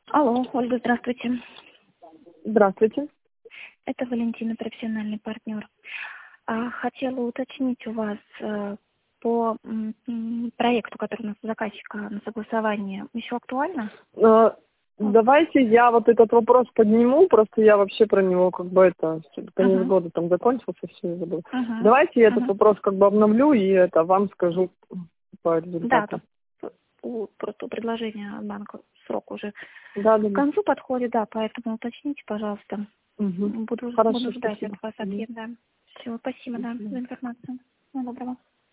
Алло, Ольга, здравствуйте. Здравствуйте. Это Валентина, профессиональный партнер. Хотела уточнить у вас по проекту, который у нас у заказчика на согласование, еще актуально? Давайте я вот этот вопрос подниму, просто я вообще про него конец года там закончился, все, я забыла. Давайте я этот вопрос обновлю и вам скажу по Да, результату. просто предложение от банка срок уже Да. к концу подходит, да, поэтому уточните, пожалуйста. Угу. Буду Хорошо, ждать спасибо. от вас ответ, да. Все, спасибо, да, за информацию. Всего доброго.